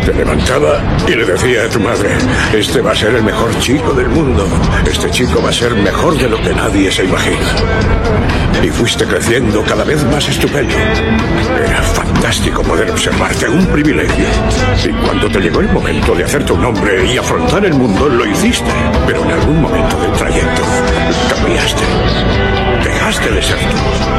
Te levantaba y le decía a tu madre, este va a ser el mejor chico del mundo. Este chico va a ser mejor de lo que nadie se imagina. Y fuiste creciendo cada vez más estupendo. Era fantástico poder observarte, un privilegio. Y cuando te llegó el momento de hacerte un hombre y afrontar el mundo, lo hiciste. Pero en algún momento del trayecto cambiaste. Dejaste de ser tú.